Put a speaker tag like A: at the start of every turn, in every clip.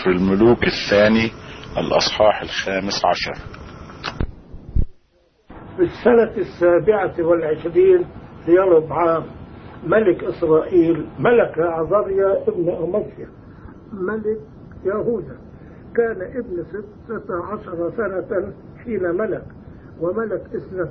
A: سفر الملوك الثاني الأصحاح 15.
B: في السنة 27 ليربعام ملك إسرائيل ملك عزريا ابن أمصيا ملك يهوذا. كان ابن 16 سنة حين ملك، وملك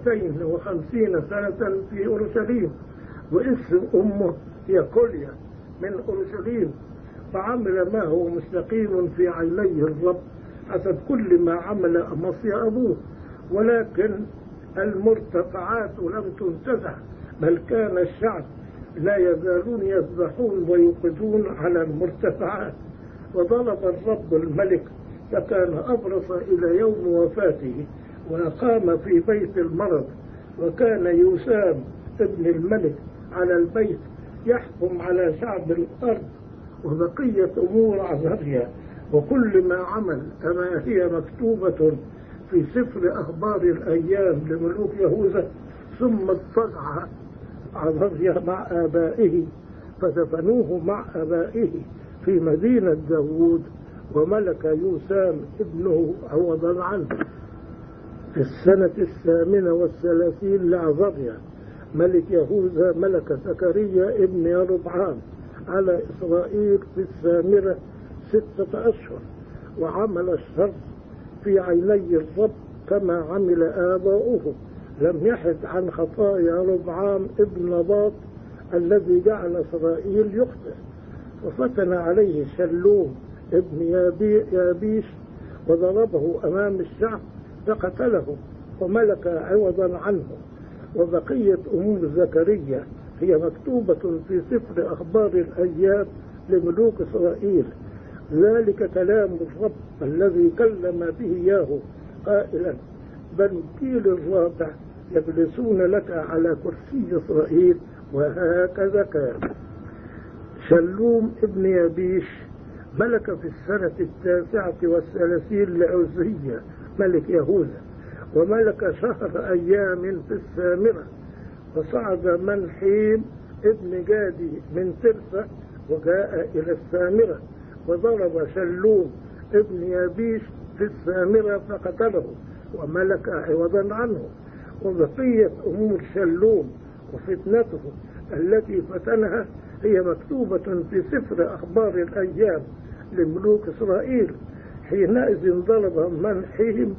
B: 52 سنة في أورشليم، واسم أمه هي كوليا من أورشليم. فعمل ما هو مستقيم في عيني الرب حسب كل ما عمل أمصيا أبوه، ولكن المرتفعات لم تنتزع، بل كان الشعب لا يزالون يذبحون ويوقدون على المرتفعات. وضرب الرب الملك فكان أبرص إلى يوم وفاته، وأقام في بيت المرض. وكان يوسام ابن الملك على البيت يحكم على شعب الأرض. وبقية أمور عزريا وكل ما عمل كما هي مكتوبة في سفر أخبار الأيام لملوك يهوذا. ثم اضطجع عزريا مع آبائه فدفنوه مع آبائه في مدينة داود، وملك يوسام ابنه عوضا عنه. في السنة 38 لعزريا ملك يهوذا ملك زكريا ابن يربعام على إسرائيل في السامرة 6 أشهر، وعمل الشر في عيني الرب كما عمل آباؤه. لم يحد عن خطايا ربعام ابن نباط الذي جعل إسرائيل يخطئ. وفتن عليه شلوم ابن يابيش وضربه أمام الشعب فقتله، وملك عوضا عنه. وبقية أمور زكريا هي مكتوبة في سفر أخبار الأيام لملوك إسرائيل. ذلك كلام الرب الذي كلم به ياهو قائلا: بنو كيل الرابع يجلسون لك على كرسي إسرائيل. وهكذا كان. شلوم ابن يابيش ملك في السنة 39 لعزية ملك يهوذا، وملك شهر أيام في السامرة. وصعد منحيم ابن جادي من ترسة وجاء إلى السامرة، وضرب شلوم ابن يابيش في السامرة فقتله، وملك عوضا عنه. وبقية أمور شلوم وفتنته التي فتنها هي مكتوبة في سفر أخبار الأيام لملوك إسرائيل. حينئذ ضرب منحيم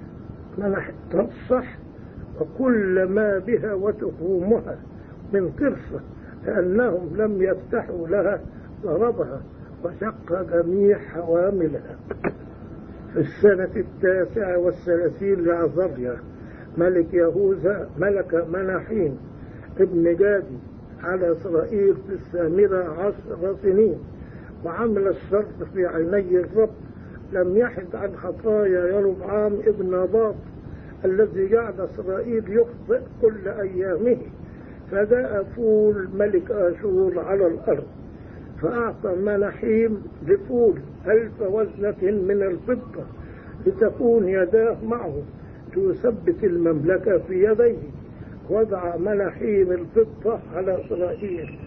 B: تصح وكل ما بها وتخومها من قرصة، لأنهم لم يفتحوا لها ضربها وشق جميع حواملها. في السنة 39 لعزريا ملك يهوذا ملك مناحيم ابن جادي على إسرائيل في السامرة 10 سنين، وعمل الشر في عيني الرب. لم يحد عن خطايا يربعام ابن نباط الذي جعل إسرائيل يخطئ كل أيامه. فجاء فول ملك آشور على الأرض، فأعطى مناحيم لفول 1000 وزنة من الفضة لتكون يداه معه تثبت المملكة في يديه. وضع مناحيم الفضة على إسرائيل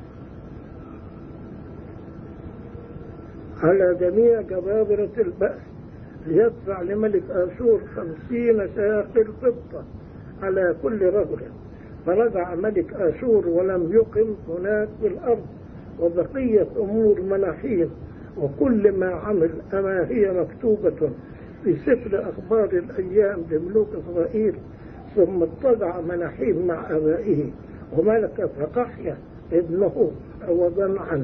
B: على جميع جبابرة البأس ليدفع لملك آشور 50 شاقل فضة على كل رجل. فرجع ملك آشور ولم يقم هناك في الأرض. وبقية أمور مناحيم وكل ما عمل أما هي مكتوبة في سفر أخبار الأيام لملوك إسرائيل. ثم اضطجع مناحيم مع أبائه، وملك فقحيا ابنه عوضا عنه.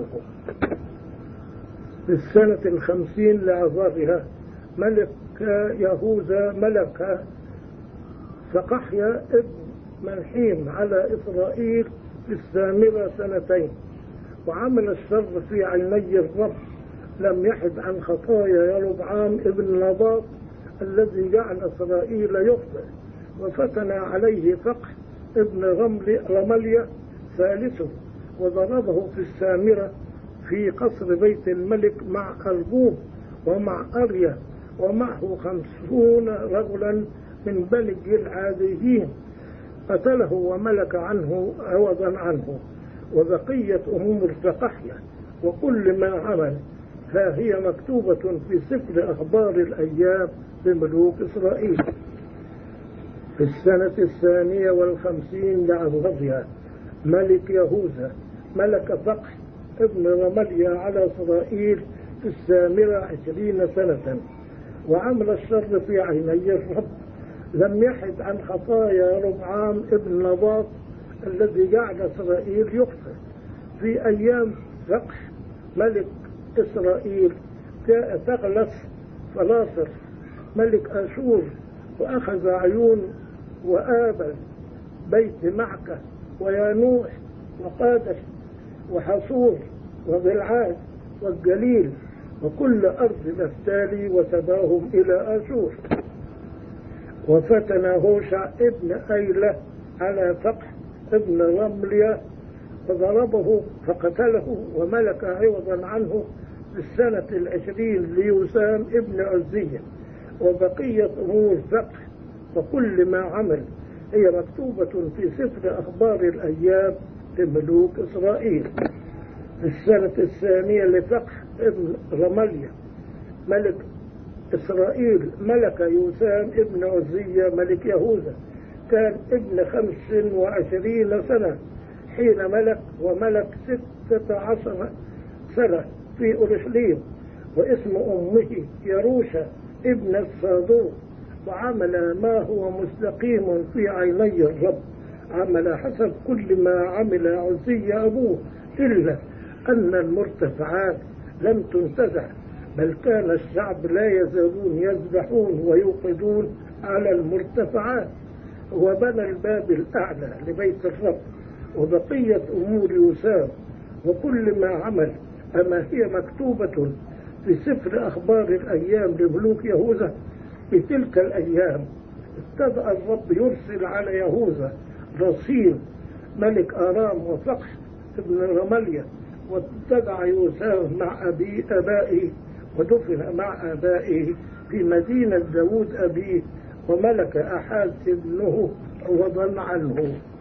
B: في السنة 50 لعزريا ملك يهوذا ملك فقحيا ابن منحيم على إسرائيل في السامرة 2 وعمل الشر في عيني الرب. لم يحد عن خطايا يربعام ابن نباط الذي جعل إسرائيل يخطئ. وفتن عليه فقح ابن رمليا ثالثه، وضربه في السامرة في قصر بيت الملك مع أرجوم ومع أريا، ومعه 50 رجلا من بني الجلعاديين. قتله وملك عنه عوضا عنه. وبقية أمور فقحيا وكل ما عمل ها هي مكتوبة في سفر أخبار الأيام لملوك إسرائيل. في السنة 52 لعزريا ملك يهوذا ملك فقح ابن رمليا على إسرائيل في 20 سنة، وعمل الشر في عيني الرب، لم يحد عن خطايا ربعام ابن نباط الذي جعل إسرائيل يخطئ. في أيام فقح ملك إسرائيل جاء تغلس فلاصر ملك أشور وأخذ عيون وآبل بيت معكة ويانوح وقادش وحصور وغلعاد والجليل وكل أرض نفتالي وسباهم إلى أشور. وفتن هوشع ابن أيلة على فقح ابن رمليا فضربه فقتله وملك عوضا عنه في السنة 20 ليوسام ابن عزية. وبقية أمور فقح وكل ما عمل هي مكتوبة في سفر أخبار الأيام لملوك إسرائيل. في السنة 2 لفقح ابن رمليا ملك إسرائيل ملك يوسام ابن عزية ملك يهوذا، كان ابن 25 سنة حين ملك، وملك 16 سنة في أورشليم، واسم أمه يروشة ابن الصادوق، وعمل ما هو مستقيم في عيني الرب، عمل حسب كل ما عمل عزي أبوه، إلا أن المرتفعات لم تنتزع، بل كان الشعب لا يزالون يذبحون ويوقدون على المرتفعات. وبنى الباب الأعلى لبيت الرب. وبقية أمور يوسام وكل ما عمل أما هي مكتوبة في سفر أخبار الأيام لملوك يهوذا. في تلك الأيام ابتدأ الرب يرسل على يهوذا رصين ملك آرام وفقح ابن رمليا، واتبع يوسام مع آبائه ودفن مع آبائه في مدينة داود أبيه، وملك أحاز ابنه عوضا عنه.